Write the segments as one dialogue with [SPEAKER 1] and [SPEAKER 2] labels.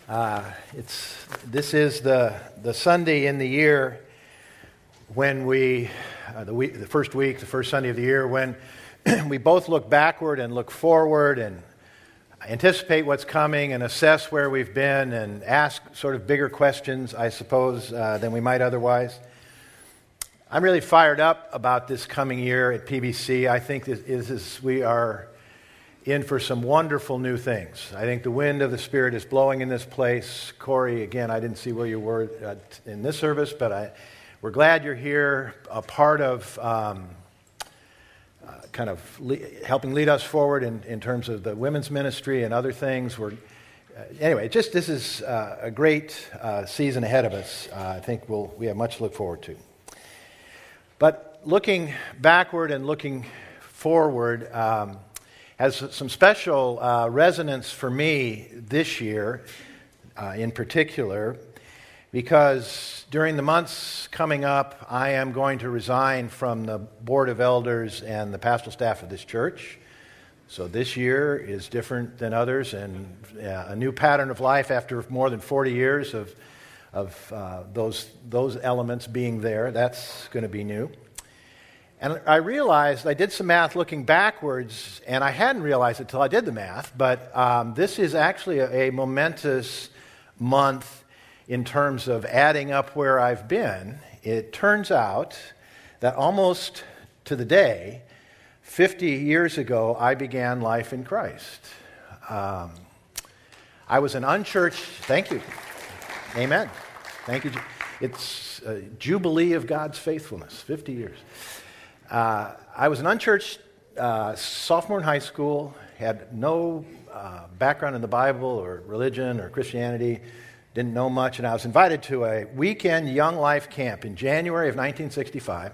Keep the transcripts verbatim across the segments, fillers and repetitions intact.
[SPEAKER 1] Uh, it's this is the the Sunday in the year when we uh, the week the first week the first Sunday of the year when we both look backward and look forward and anticipate what's coming and assess where we've been and ask sort of bigger questions, I suppose, uh, than we might otherwise. I'm really fired up about this coming year at P B C. I think this is, is we are in for some wonderful new things. I think the wind of the Spirit is blowing in this place. Corey, again, I didn't see where you were uh, in this service, but I, we're glad you're here, a part of um, uh, kind of le- helping lead us forward in, in terms of the women's ministry and other things. We're uh, anyway, just this is uh, a great uh, season ahead of us. Uh, I think we'll we have much to look forward to. But looking backward and looking forward um, has some special uh, resonance for me this year uh, in particular, because during the months coming up, I am going to resign from the Board of Elders and the pastoral staff of this church. So this year is different than others, and uh, a new pattern of life after more than forty years of, of uh, those, those elements being there. That's going to be new. And I realized, I did some math looking backwards, and I hadn't realized it until I did the math, but um, this is actually a, a momentous month in terms of adding up where I've been. It turns out that almost to the day, fifty years ago, I began life in Christ. Um, I was an unchurched, thank you, amen, thank you. It's a jubilee of God's faithfulness, fifty years. Uh, I was an unchurched uh, sophomore in high school, had no uh, background in the Bible or religion or Christianity, didn't know much, and I was invited to a weekend Young Life camp in January of nineteen sixty-five,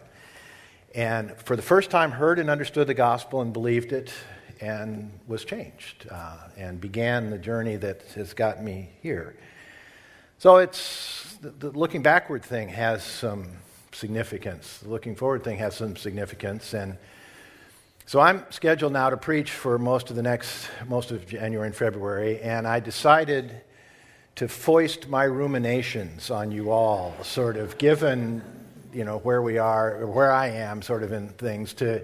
[SPEAKER 1] and for the first time heard and understood the gospel and believed it and was changed uh, and began the journey that has got me here. So it's the, the looking backward thing has some significance. The looking forward thing has some significance, and so I'm scheduled now to preach for most of the next, most of January and February, and I decided to foist my ruminations on you all, sort of given, you know, where we are, or where I am, sort of in things, to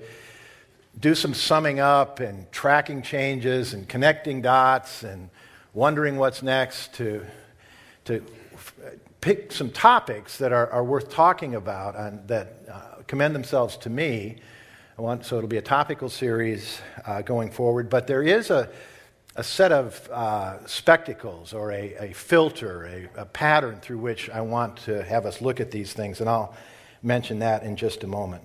[SPEAKER 1] do some summing up and tracking changes and connecting dots and wondering what's next, to to pick some topics that are, are worth talking about and that uh, commend themselves to me. I want so it'll be a topical series uh, going forward, but there is a a set of uh, spectacles or a, a filter, a, a pattern through which I want to have us look at these things, and I'll mention that in just a moment.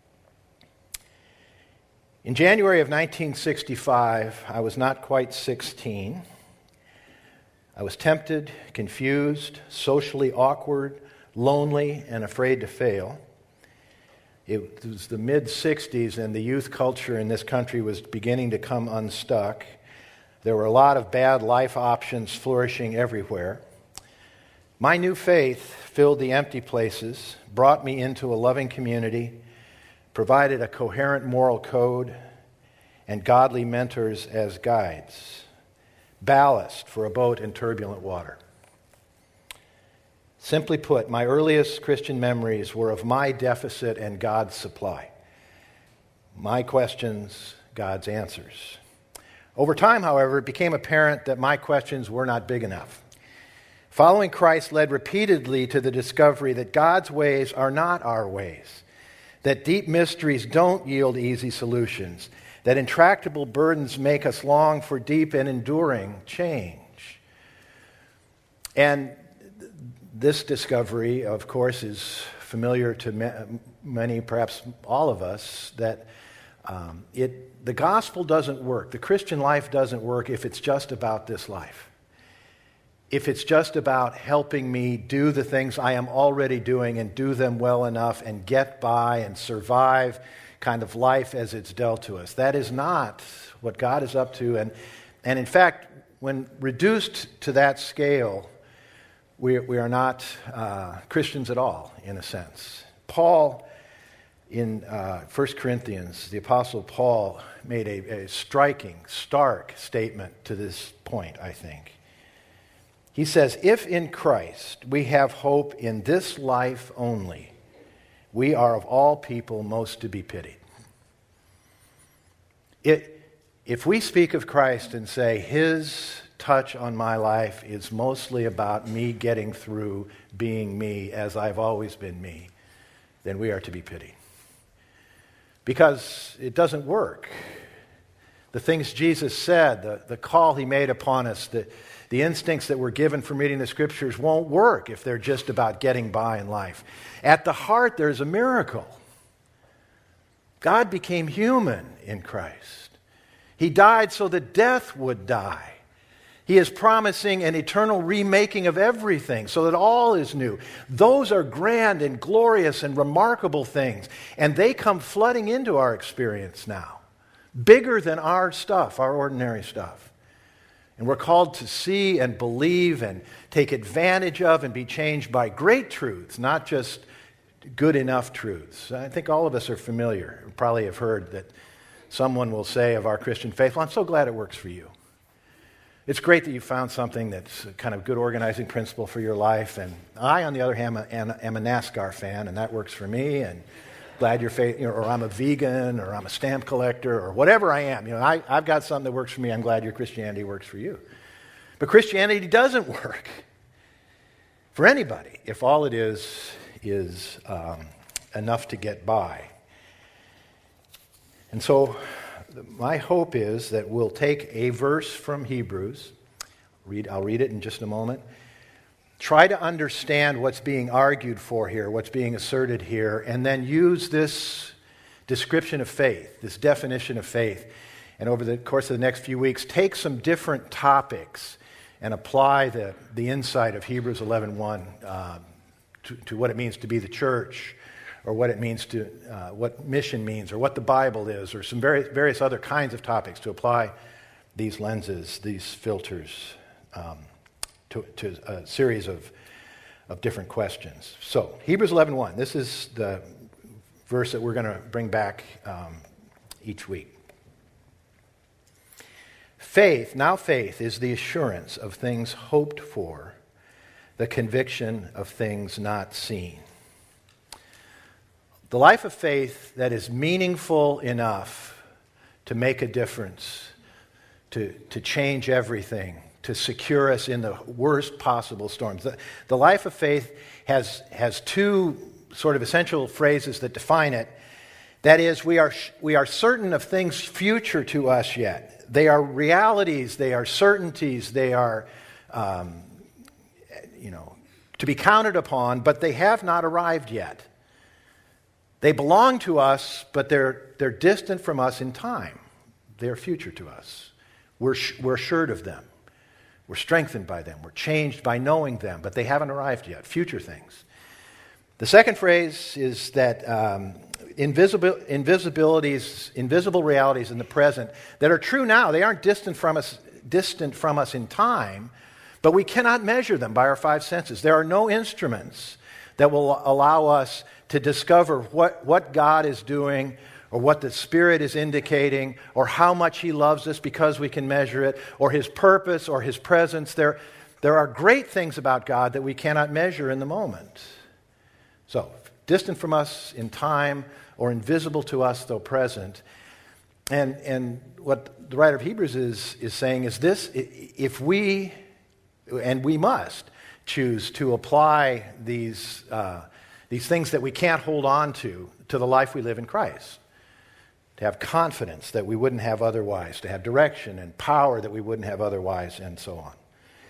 [SPEAKER 1] In January of nineteen sixty-five, I was not quite sixteen. I was tempted, confused, socially awkward, lonely, and afraid to fail. It was the mid-sixties, and the youth culture in this country was beginning to come unstuck. There were a lot of bad life options flourishing everywhere. My new faith filled the empty places, brought me into a loving community, provided a coherent moral code, and godly mentors as guides. Ballast for a boat in turbulent water. Simply put, my earliest Christian memories were of my deficit and God's supply. My questions, God's answers. Over time, however, it became apparent that my questions were not big enough. Following Christ led repeatedly to the discovery that God's ways are not our ways, that deep mysteries don't yield easy solutions, that intractable burdens make us long for deep and enduring change. And this discovery, of course, is familiar to many, perhaps all of us, that um, it the gospel doesn't work. The Christian life doesn't work if it's just about this life. If it's just about helping me do the things I am already doing and do them well enough and get by and survive kind of life as it's dealt to us. That is not what God is up to. And, and in fact, when reduced to that scale, we, we are not uh, Christians at all, in a sense. Paul, in uh, First Corinthians, the Apostle Paul made a, a striking, stark statement to this point, I think. He says, if in Christ we have hope in this life only, we are of all people most to be pitied. It, if we speak of Christ and say his touch on my life is mostly about me getting through being me as I've always been me, then we are to be pitied. Because it doesn't work. The things Jesus said, the, the call he made upon us, the, the instincts that we're given from reading the Scriptures won't work if they're just about getting by in life. At the heart, there's a miracle. God became human in Christ. He died so that death would die. He is promising an eternal remaking of everything so that all is new. Those are grand and glorious and remarkable things, and they come flooding into our experience now, bigger than our stuff, our ordinary stuff. And we're called to see and believe and take advantage of and be changed by great truths, not just good enough truths. I think all of us are familiar, probably have heard that someone will say of our Christian faith, well, I'm so glad it works for you. It's great that you found something that's a kind of good organizing principle for your life. And I, on the other hand, am a, am a NASCAR fan, and that works for me. And glad you're, fa- you know, or I'm a vegan, or I'm a stamp collector, or whatever I am. You know, I, I've got something that works for me. I'm glad your Christianity works for you. But Christianity doesn't work for anybody if all it is is um, enough to get by. And so my hope is that we'll take a verse from Hebrews, read, I'll read it in just a moment, try to understand what's being argued for here, what's being asserted here, and then use this description of faith, this definition of faith, and over the course of the next few weeks, take some different topics and apply the, the insight of Hebrews eleven one uh, to, to what it means to be the church, or what it means to, uh, what mission means, or what the Bible is, or some various, various other kinds of topics to apply these lenses, these filters, um, to, to a series of, of different questions. So, Hebrews eleven one, this is the verse that we're going to bring back um, each week. Faith, now faith, is the assurance of things hoped for, the conviction of things not seen. The life of faith that is meaningful enough to make a difference, to, to change everything, to secure us in the worst possible storms. The, the life of faith has, has two sort of essential phrases that define it. That is, we are, we are certain of things future to us yet. They are realities, they are certainties, they are, um, you know, to be counted upon, but they have not arrived yet. They belong to us, but they're, they're distant from us in time. They're future to us. We're, we're assured of them. We're strengthened by them. We're changed by knowing them, but they haven't arrived yet. Future things. The second phrase is that um, invisible, invisibilities, invisible realities in the present that are true now, they aren't distant from us, distant from us in time, but we cannot measure them by our five senses. There are no instruments that will allow us to discover what, what God is doing, or what the Spirit is indicating, or how much He loves us because we can measure it, or His purpose, or His presence. There, there are great things about God that we cannot measure in the moment. So, distant from us in time, or invisible to us though present. And, and what the writer of Hebrews is, is saying is this: if we, and we must, choose to apply these uh, these things that we can't hold on to to the life we live in Christ, to have confidence that we wouldn't have otherwise, to have direction and power that we wouldn't have otherwise, and so on.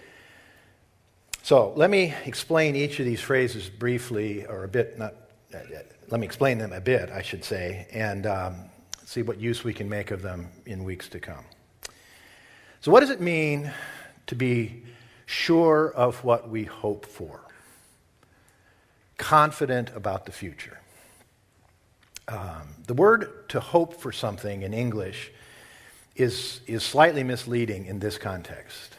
[SPEAKER 1] So let me explain each of these phrases briefly, or a bit, not, uh, let me explain them a bit, I should say, and um, see what use we can make of them in weeks to come. So what does it mean to be sure of what we hope for? Confident about the future. Um, the word to hope for something in English is, is slightly misleading in this context.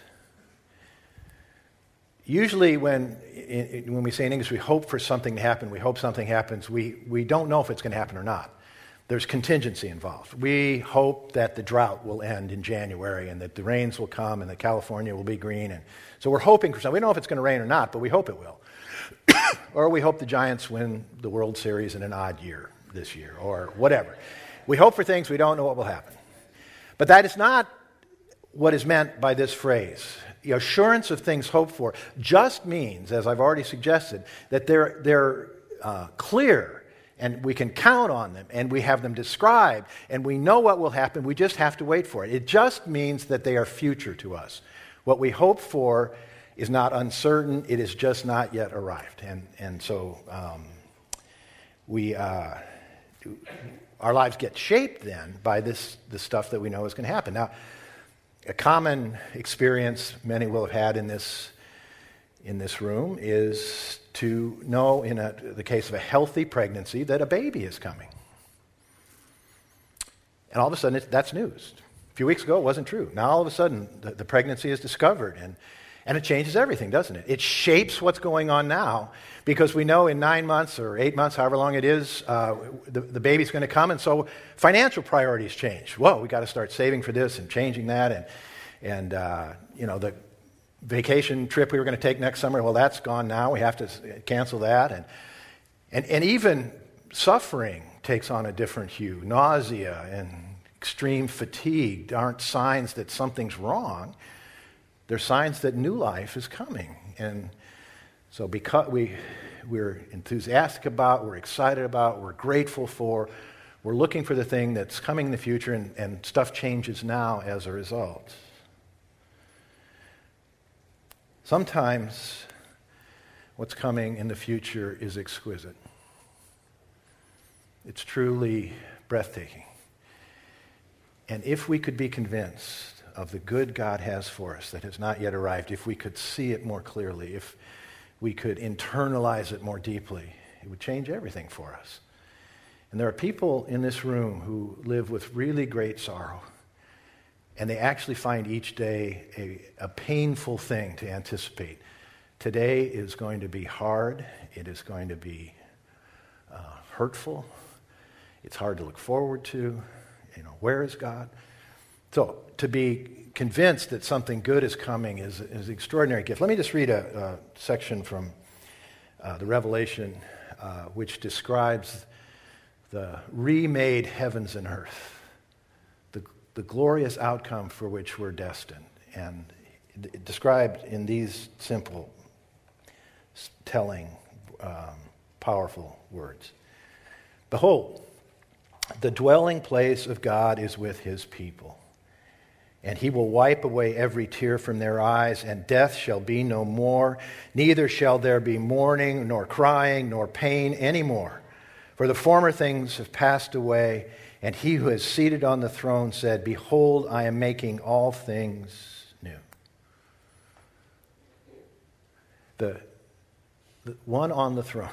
[SPEAKER 1] Usually when, in, when we say in English we hope for something to happen, we hope something happens, we, we don't know if it's going to happen or not. there's contingency involved. We hope that the drought will end in January and that the rains will come and that California will be green. And so we're hoping for something. We don't know if it's going to rain or not, but we hope it will. Or we hope the Giants win the World Series in an odd year this year or whatever. We hope for things, we don't know what will happen. But that is not what is meant by this phrase. The assurance of things hoped for just means, as I've already suggested, that they're, they're uh, clear and we can count on them, and we have them described, and we know what will happen. We just have to wait for it. It just means that they are future to us. What we hope for is not uncertain. It is just not yet arrived. And, and so um, we, uh, our lives get shaped then by this, the stuff that we know is going to happen. Now, a common experience many will have had in this, in this room is to know in a, the case of a healthy pregnancy that a baby is coming. And all of a sudden, it's, that's news. A few weeks ago, it wasn't true. Now, all of a sudden, the, the pregnancy is discovered, and, and it changes everything, doesn't it? It shapes what's going on now, because we know in nine months or eight months, however long it is, uh, the, the baby's going to come, and so financial priorities change. Whoa, we got to start saving for this and changing that, and, and uh, you know, the vacation trip we were going to take next summer, well, that's gone now. We have to cancel that. And, and, and even suffering takes on a different hue. Nausea and extreme fatigue aren't signs that something's wrong. They're signs that new life is coming. And so because we, we're enthusiastic about, we're excited about, we're grateful for, we're looking for the thing that's coming in the future, and, and stuff changes now as a result. Sometimes what's coming in the future is exquisite. It's truly breathtaking. And if we could be convinced of the good God has for us that has not yet arrived, if we could see it more clearly, if we could internalize it more deeply, it would change everything for us. And there are people in this room who live with really great sorrow. And they actually find each day a, a painful thing to anticipate. Today is going to be hard. It is going to be uh, hurtful. It's hard to look forward to. You know, where is God? So to be convinced that something good is coming is, is an extraordinary gift. Let me just read a, a section from uh, the Revelation uh, which describes the remade heavens and earth. The glorious outcome for which we're destined, and described in these simple, telling, um, powerful words. Behold, the dwelling place of God is with his people, and he will wipe away every tear from their eyes, and death shall be no more, neither shall there be mourning, nor crying, nor pain any more, for the former things have passed away. And he who is seated on the throne said, Behold, I am making all things new. The, the one on the throne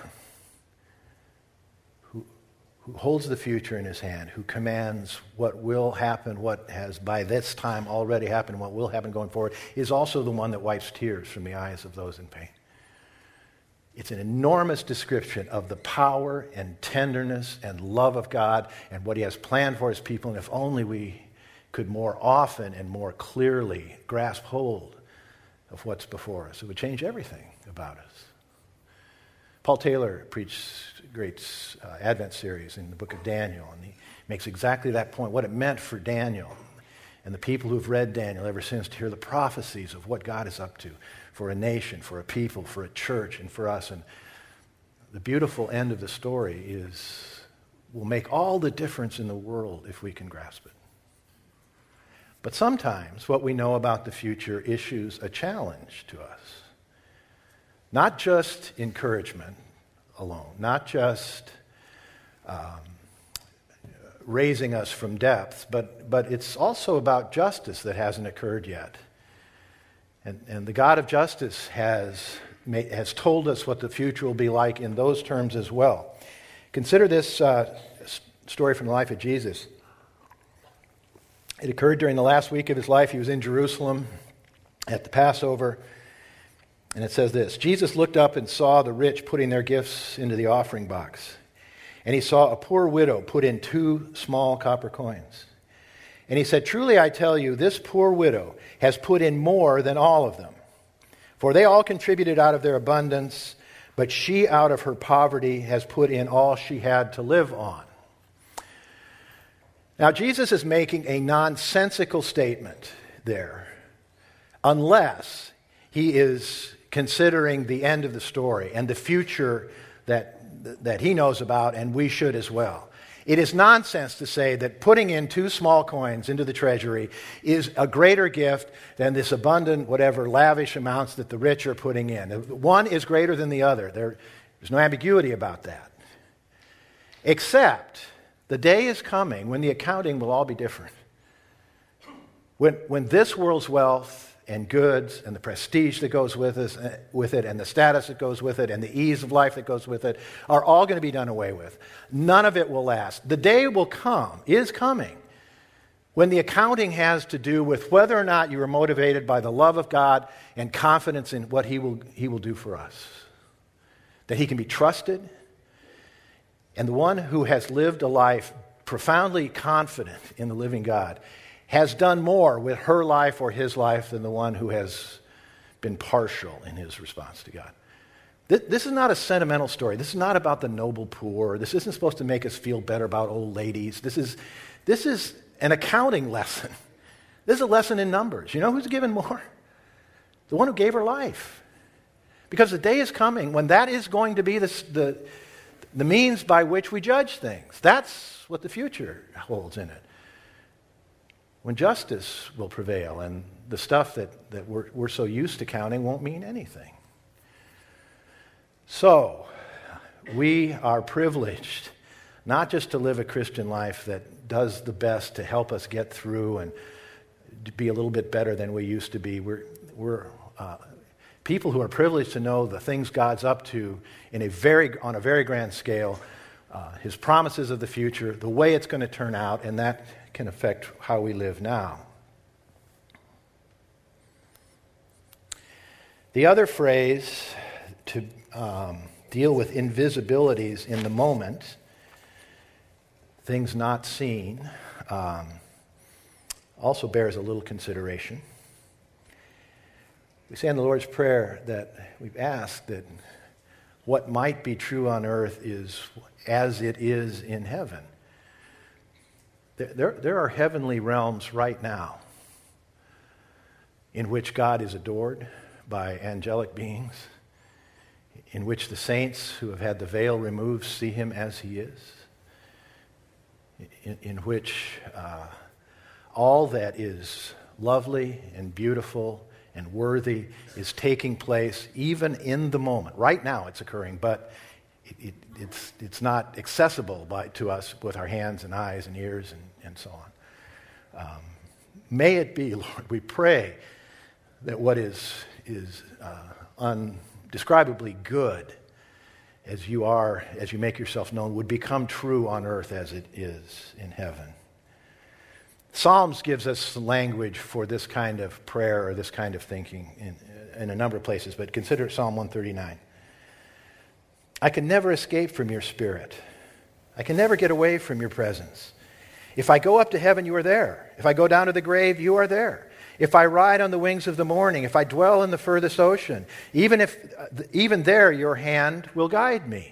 [SPEAKER 1] who, who holds the future in his hand, who commands what will happen, what has by this time already happened, what will happen going forward, is also the one that wipes tears from the eyes of those in pain. It's an enormous description of the power and tenderness and love of God and what he has planned for his people. And if only we could more often and more clearly grasp hold of what's before us, it would change everything about us. Paul Taylor preached a great uh, Advent series in the book of Daniel, and he makes exactly that point, what it meant for Daniel and the people who've read Daniel ever since to hear the prophecies of what God is up to for a nation, for a people, for a church, and for us. And the beautiful end of the story is, will make all the difference in the world if we can grasp it. But sometimes what we know about the future issues a challenge to us. Not just encouragement alone, not just um, raising us from depths, but, but it's also about justice that hasn't occurred yet. And, and the God of justice has, made, has told us what the future will be like in those terms as well. Consider this uh, story from the life of Jesus. It occurred during the last week of his life. He was in Jerusalem at the Passover. And it says this, Jesus looked up and saw the rich putting their gifts into the offering box. and he saw a poor widow put in two small copper coins. And he said, "Truly I tell you, this poor widow has put in more than all of them. For they all contributed out of their abundance, but she out of her poverty has put in all she had to live on." Now, Jesus is making a nonsensical statement there, unless he is considering the end of the story and the future that, that he knows about, and we should as well. It is nonsense to say that putting in two small coins into the treasury is a greater gift than this abundant, whatever, lavish amounts that the rich are putting in. One is greater than the other. There, there's no ambiguity about that. Except the day is coming when the accounting will all be different. When, when this world's wealth and goods and the prestige that goes with, us, with it and the status that goes with it and the ease of life that goes with it are all going to be done away with. None of it will last. The day will come, is coming, when the accounting has to do with whether or not you are motivated by the love of God and confidence in what He will, He will do for us. That He can be trusted. And the one who has lived a life profoundly confident in the living God has done more with her life or his life than the one who has been partial in his response to God. This, this is not a sentimental story. This is not about the noble poor. This isn't supposed to make us feel better about old ladies. This is, this is an accounting lesson. This is a lesson in numbers. You know who's given more? The one who gave her life. Because the day is coming when that is going to be the, the, the means by which we judge things. That's what the future holds in it. When justice will prevail and the stuff that, that we're, we're so used to counting won't mean anything. So, we are privileged not just to live a Christian life that does the best to help us get through and to be a little bit better than we used to be. We're, we're uh, people who are privileged to know the things God's up to in a very, on a very grand scale, uh, His promises of the future, the way it's going to turn out, and that can affect how we live now. The other phrase to um, deal with invisibilities in the moment, things not seen, um, also bears a little consideration. We say in the Lord's Prayer that we've asked that what might be true on earth is as it is in heaven. There, there are heavenly realms right now in which God is adored by angelic beings, in which the saints who have had the veil removed see Him as He is, in, in which uh, all that is lovely and beautiful and worthy is taking place even in the moment. Right now it's occurring, but it, it, it's, it's not accessible by, to us with our hands and eyes and ears and, and so on. Um, may it be, Lord, we pray that what is, is uh, undescribably good as you are, as you make yourself known, would become true on earth as it is in heaven. Psalms gives us language for this kind of prayer or this kind of thinking in, in a number of places, but consider Psalm one thirty-nine. I can never escape from your spirit. I can never get away from your presence. If I go up to heaven, you are there. If I go down to the grave, you are there. If I ride on the wings of the morning, if I dwell in the furthest ocean, even if even there your hand will guide me.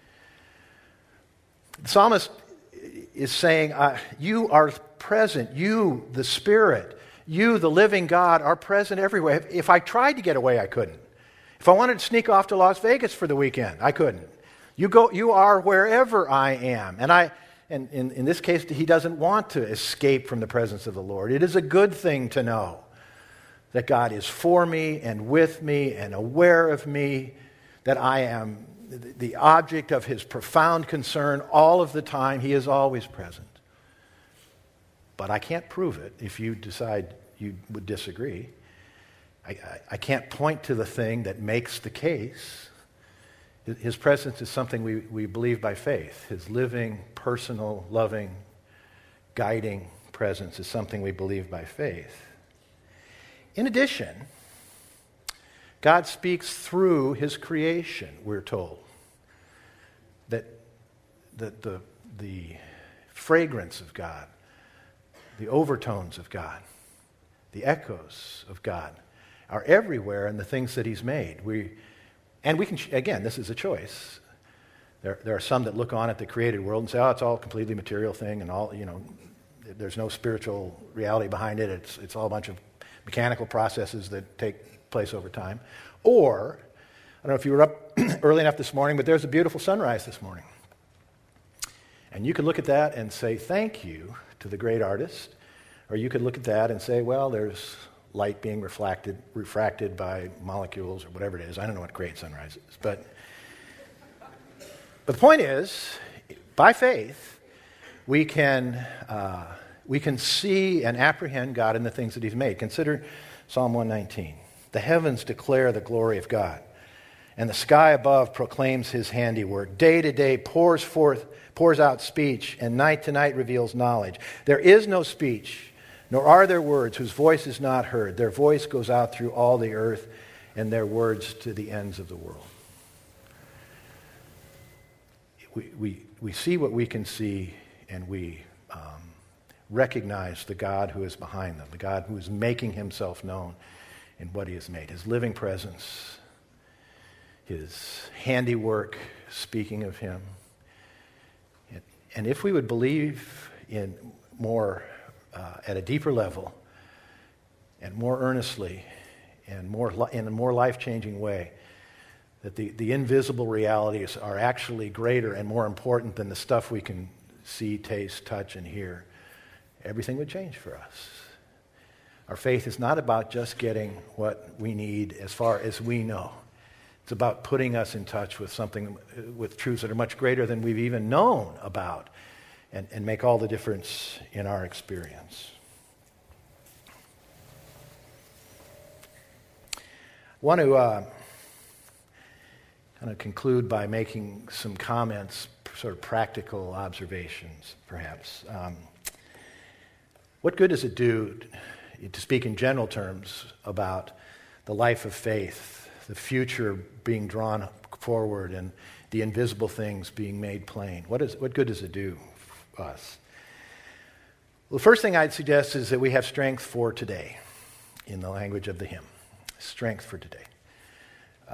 [SPEAKER 1] The psalmist is saying, uh, you are present. You, the Spirit, you, the living God, are present everywhere. If I tried to get away, I couldn't. If I wanted to sneak off to Las Vegas for the weekend, I couldn't. You go. You are wherever I am. And I, and in, in this case, he doesn't want to escape from the presence of the Lord. It is a good thing to know that God is for me and with me and aware of me, that I am the object of His profound concern all of the time. He is always present. But I can't prove it if you decide you would disagree. I, I, I can't point to the thing that makes the case. His presence is something we, we believe by faith. His living, personal, loving, guiding presence is something we believe by faith. In addition, God speaks through His creation, we're told. That the, the, the fragrance of God, the overtones of God, the echoes of God are everywhere in the things that he's made. We, and we can, again, this is a choice. There, there are some that look on at the created world and say, oh, it's all a completely material thing and all, you know, there's no spiritual reality behind it. It's, it's all a bunch of mechanical processes that take place over time. Or, I don't know if you were up early enough this morning, but there's a beautiful sunrise this morning. And you could look at that and say thank you to the great artist, or you could look at that and say, well, there's light being reflected, refracted by molecules or whatever it is. I don't know what great sunrise is. But, but the point is, by faith, we can, uh, we can see and apprehend God in the things that he's made. Consider Psalm one nineteen. The heavens declare the glory of God, and the sky above proclaims his handiwork. Day to day pours forth, pours out speech, and night to night reveals knowledge. There is no speech, nor are there words whose voice is not heard. Their voice goes out through all the earth, and their words to the ends of the world. We, we, we see what we can see, and we um, recognize the God who is behind them, the God who is making himself known in what he has made, his living presence, his handiwork speaking of him. And if we would believe in more, uh, at a deeper level, and more earnestly, and more li- in a more life-changing way, that the, the invisible realities are actually greater and more important than the stuff we can see, taste, touch, and hear, everything would change for us. Our faith is not about just getting what we need as far as we know. It's about putting us in touch with something, with truths that are much greater than we've even known about, and, and make all the difference in our experience. I want to uh, kind of conclude by making some comments, sort of practical observations, perhaps. Um, what good does it do, to speak in general terms, about the life of faith, the future being drawn forward, and the invisible things being made plain? What is, what good does it do us? Well, the first thing I'd suggest is that we have strength for today, in the language of the hymn. Strength for today. Um,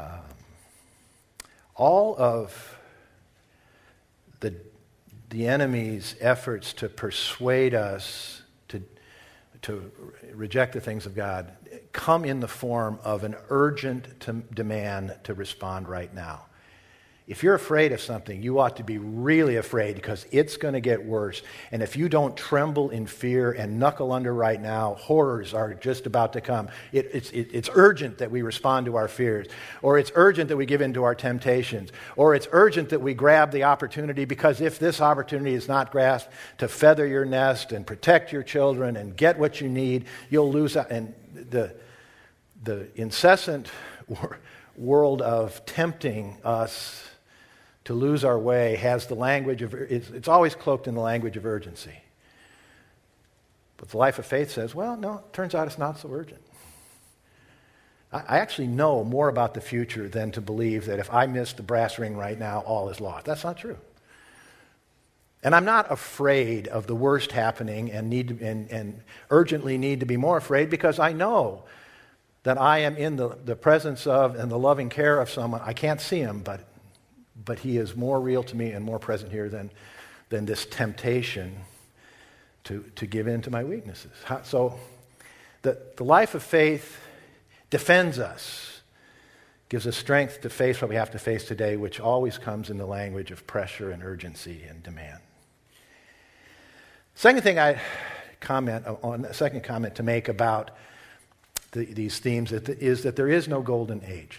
[SPEAKER 1] all of the, the enemy's efforts to persuade us to, to reject the things of God come in the form of an urgent to demand to respond right now. If you're afraid of something, you ought to be really afraid, because it's going to get worse. And if you don't tremble in fear and knuckle under right now, horrors are just about to come. It, it's, it, it's urgent that we respond to our fears, or it's urgent that we give in to our temptations, or it's urgent that we grab the opportunity, because if this opportunity is not grasped to feather your nest and protect your children and get what you need, you'll lose out. And the, the incessant wor- world of tempting us to lose our way has the language of, it's, it's always cloaked in the language of urgency. But the life of faith says, well, no, it turns out it's not so urgent. I, I actually know more about the future than to believe that if I miss the brass ring right now, all is lost. That's not true. And I'm not afraid of the worst happening and need to, and, and urgently need to be more afraid, because I know that I am in the, the presence of and the loving care of someone. I can't see him, but But he is more real to me and more present here than, than this temptation to, to give in to my weaknesses. How, so the, the life of faith defends us, gives us strength to face what we have to face today, which always comes in the language of pressure and urgency and demand. Second thing I comment on, second comment to make about the, these themes is that there is no golden age.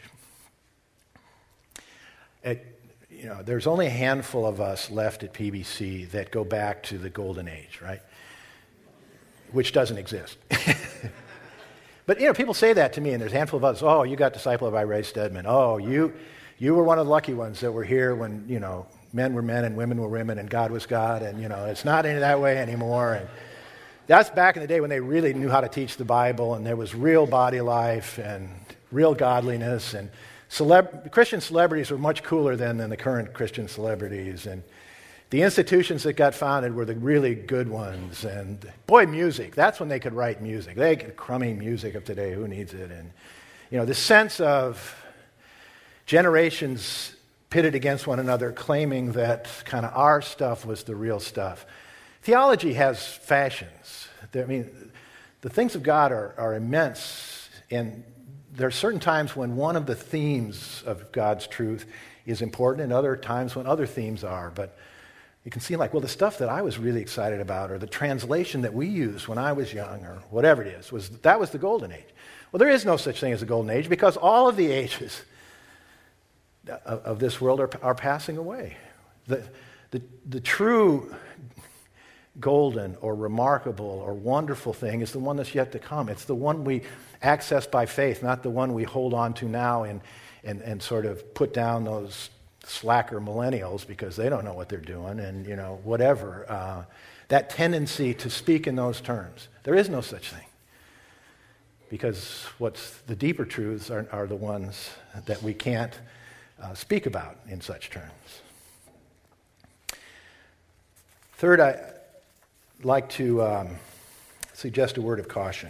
[SPEAKER 1] It, You know, there's only a handful of us left at P B C that go back to the golden age, right? Which doesn't exist. But, you know, people say that to me, and there's a handful of us. Oh, you got discipled by Ray Stedman. Oh, you you were one of the lucky ones that were here when, you know, men were men and women were women and God was God, and, you know, it's not any that way anymore. And that's back in the day when they really knew how to teach the Bible, and there was real body life and real godliness, and Celeb- Christian celebrities were much cooler then than the current Christian celebrities, and The institutions that got founded were the really good ones. And boy, music, that's when they could write music. They could crummy music of today, who needs it? And, you know, the sense of generations pitted against one another, claiming that kind of our stuff was the real stuff. Theology has fashions. I mean, the things of God are, are immense, and there are certain times when one of the themes of God's truth is important, and other times when other themes are. But you can see, like, well, the stuff that I was really excited about, or the translation that we used when I was young, or whatever it is, was that was the golden age. Well, there is no such thing as a golden age, because all of the ages of, of this world are, are passing away. The, the, the true golden or remarkable or wonderful thing is the one that's yet to come. It's the one we access by faith, not the one we hold on to now and, and, and sort of put down those slacker millennials because they don't know what they're doing and, you know, whatever. Uh, that tendency to speak in those terms. There is no such thing. Because what's the deeper truths are, are the ones that we can't uh, speak about in such terms. Third, I like to um, suggest a word of caution.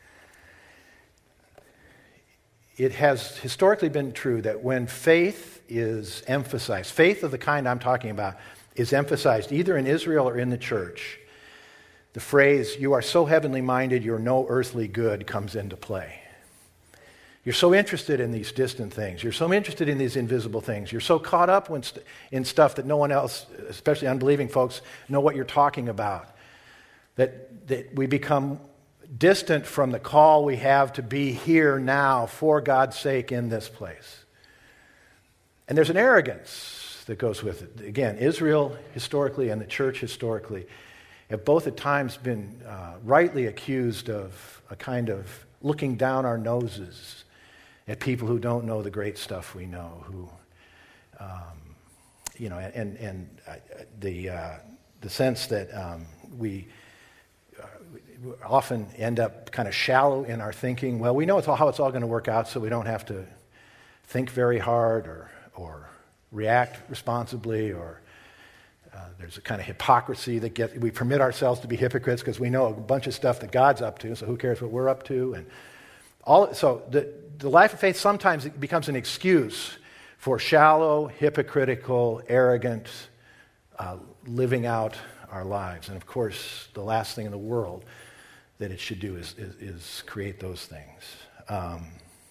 [SPEAKER 1] It has historically been true that when faith is emphasized, faith of the kind I'm talking about is emphasized either in Israel or in the church, the phrase, "you are so heavenly minded, you're no earthly good," comes into play. You're so interested in these distant things. You're so interested in these invisible things. You're so caught up in, st- in stuff that no one else, especially unbelieving folks, know what you're talking about. That, that we become distant from the call we have to be here now for God's sake in this place. And there's an arrogance that goes with it. Again, Israel historically and the church historically have both at times been uh, rightly accused of a kind of looking down our noses at people who don't know the great stuff we know, who, um, you know, and, and uh, the, uh, the sense that um, we often end up kind of shallow in our thinking. Well, we know it's all, how it's all going to work out, so we don't have to think very hard or or react responsibly. Or uh, there's a kind of hypocrisy that get we permit ourselves to be hypocrites because we know a bunch of stuff that God's up to. So who cares what we're up to? And all so the the life of faith sometimes it becomes an excuse for shallow, hypocritical, arrogant uh, living out our lives. And of course, the last thing in the world that it should do is, is, is create those things. Um,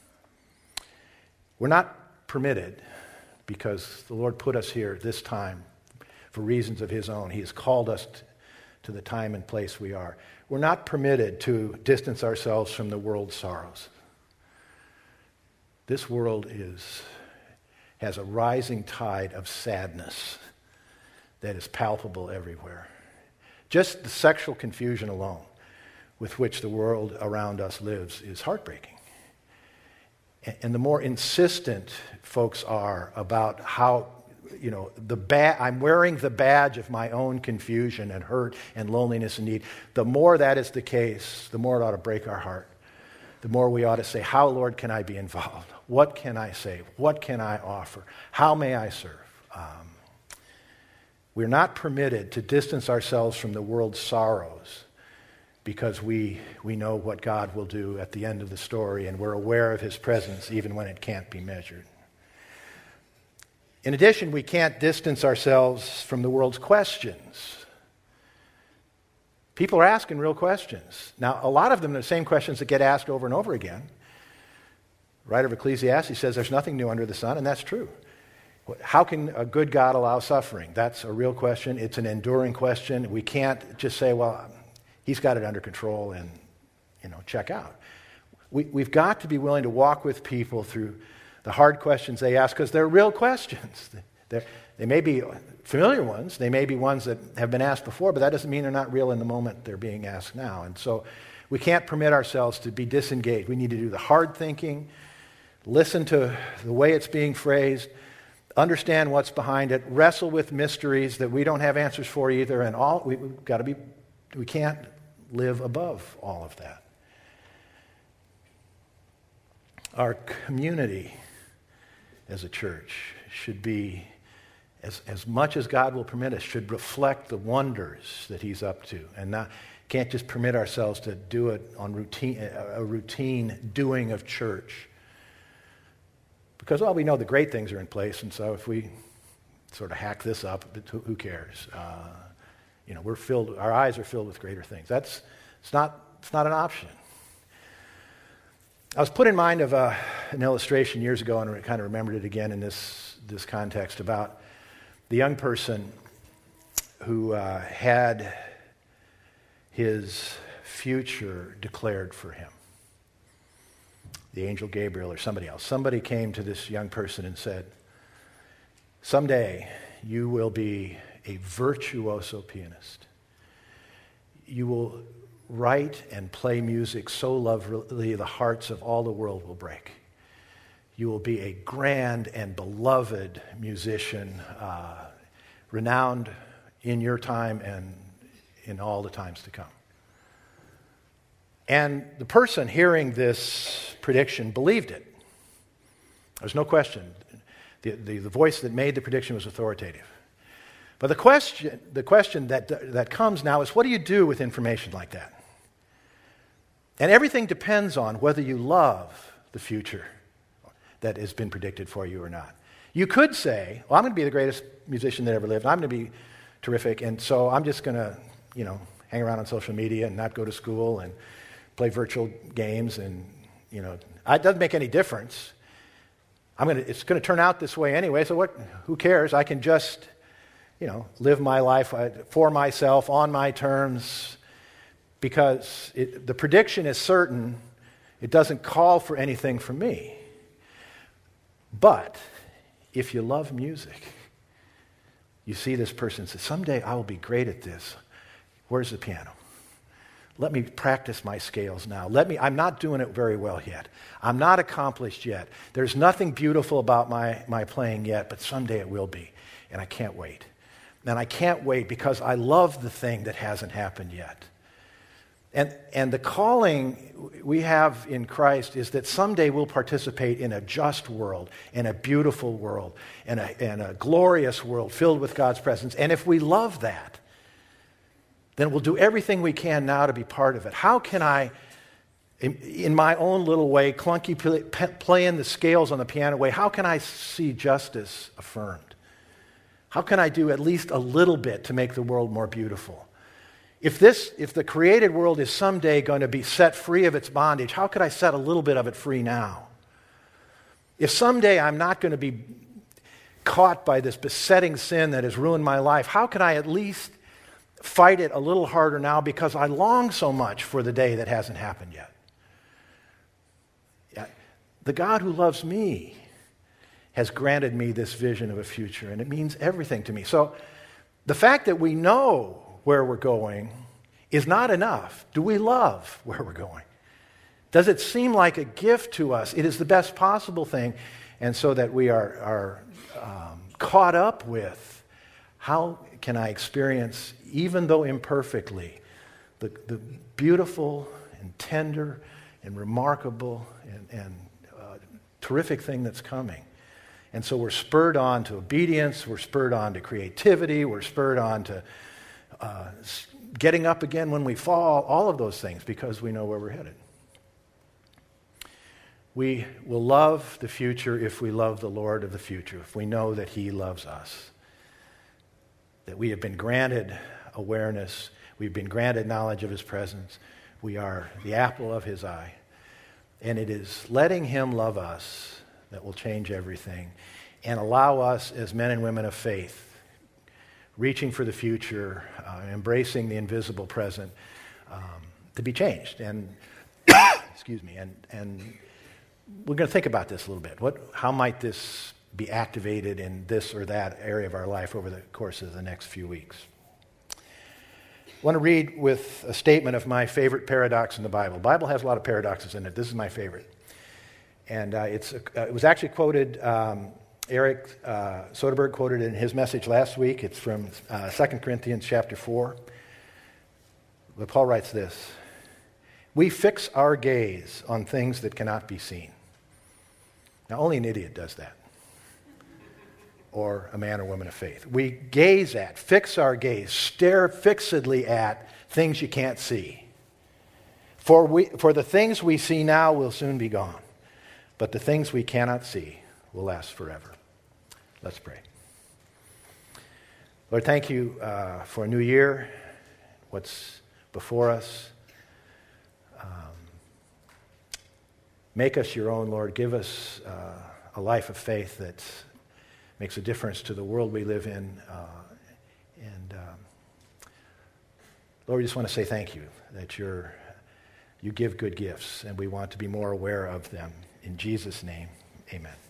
[SPEAKER 1] we're not permitted, because the Lord put us here this time for reasons of His own. He has called us t- to the time and place we are. We're not permitted to distance ourselves from the world's sorrows. This world is has a rising tide of sadness that is palpable everywhere. Just the sexual confusion alone with which the world around us lives is heartbreaking. And the more insistent folks are about how, you know, the ba- I'm wearing the badge of my own confusion and hurt and loneliness and need, the more that is the case, the more it ought to break our heart. The more we ought to say, how, Lord, can I be involved? What can I say? What can I offer? How may I serve? Um, We're not permitted to distance ourselves from the world's sorrows because we, we know what God will do at the end of the story, and we're aware of His presence even when it can't be measured. In addition, we can't distance ourselves from the world's questions. People are asking real questions. Now, a lot of them are the same questions that get asked over and over again. The writer of Ecclesiastes says there's nothing new under the sun, and that's true. How can a good God allow suffering? That's a real question. It's an enduring question. We can't just say, well, He's got it under control and, you know, check out. We, we've got to be willing to walk with people through the hard questions they ask because they're real questions. They're, they may be familiar ones. They may be ones that have been asked before, but that doesn't mean they're not real in the moment they're being asked now. And so we can't permit ourselves to be disengaged. We need to do the hard thinking, listen to the way it's being phrased, understand what's behind it, wrestle with mysteries that we don't have answers for either, and all we, we've got to be, we can't live above all of that. Our community as a church should be as, as much as God will permit us, should reflect the wonders that he's up to, and not can't just permit ourselves to do it on routine, a routine doing of church. Because, well, we know the great things are in place, and so if we sort of hack this up, who cares? Uh, you know, we're filled, our eyes are filled with greater things. That's, it's not, it's not an option. I was put in mind of a, an illustration years ago, and I kind of remembered it again in this, this context, about the young person who uh, had his future declared for him. The angel Gabriel or somebody else. Somebody came to this young person and said, someday you will be a virtuoso pianist. You will write and play music so lovely the hearts of all the world will break. You will be a grand and beloved musician, uh, renowned in your time and in all the times to come. And the person hearing this prediction believed it. There's no question. The, the, the voice that made the prediction was authoritative. But the question, the question that, that comes now is, what do you do with information like that? And everything depends on whether you love the future that has been predicted for you or not. You could say, well, I'm going to be the greatest musician that ever lived. I'm going to be terrific, and so I'm just going to, you know, hang around on social media and not go to school and play virtual games, and, you know, it doesn't make any difference. I'm going to, it's going to turn out this way anyway, so what, who cares? I can just, you know, live my life for myself on my terms, because it, the prediction is certain. It doesn't call for anything from me. But if you love music, you see this person say, someday I will be great at this. Where's the piano? Let me practice my scales now. Let me, I'm not doing it very well yet. I'm not accomplished yet. There's nothing beautiful about my, my playing yet, but someday it will be. And I can't wait. And I can't wait because I love the thing that hasn't happened yet. And, and the calling we have in Christ is that someday we'll participate in a just world, in a beautiful world, in a, in a glorious world filled with God's presence. And if we love that, then we'll do everything we can now to be part of it. How can I, in, in my own little way, clunky play, playing the scales on the piano way, how can I see justice affirmed? How can I do at least a little bit to make the world more beautiful? If this, if the created world is someday going to be set free of its bondage, how could I set a little bit of it free now? If someday I'm not going to be caught by this besetting sin that has ruined my life, how can I at least fight it a little harder now because I long so much for the day that hasn't happened yet? Yeah. The God who loves me has granted me this vision of a future, and it means everything to me. So the fact that we know where we're going is not enough. Do we love where we're going? Does it seem like a gift to us? It is the best possible thing, and so that we are, are um, caught up with how can I experience, even though imperfectly, the, the beautiful and tender and remarkable and, and uh, terrific thing that's coming. And so we're spurred on to obedience, we're spurred on to creativity, we're spurred on to uh, getting up again when we fall, all of those things, because we know where we're headed. We will love the future if we love the Lord of the future, if we know that He loves us, that we have been granted awareness, we've been granted knowledge of His presence, we are the apple of His eye, and it is letting Him love us that will change everything and allow us as men and women of faith, reaching for the future, uh, embracing the invisible present, um, to be changed. And excuse me, and, and we're going to think about this a little bit. What, how might this be activated in this or that area of our life over the course of the next few weeks? I want to read with a statement of my favorite paradox in the Bible. The Bible has a lot of paradoxes in it. This is my favorite. And uh, it's uh, it was actually quoted, um, Eric uh, Soderberg quoted it in his message last week. It's from uh, Second Corinthians chapter four. But Paul writes this: we fix our gaze on things that cannot be seen. Now, only an idiot does that. or a man or woman of faith. We gaze at, fix our gaze, stare fixedly at things you can't see. For, we, for the things we see now will soon be gone, but the things we cannot see will last forever. Let's pray. Lord, thank you uh, for a new year, what's before us. Um, make us your own, Lord. Give us uh, a life of faith that makes a difference to the world we live in. Uh, and um, Lord, we just want to say thank you that you're, you give good gifts, and we want to be more aware of them. In Jesus' name, amen.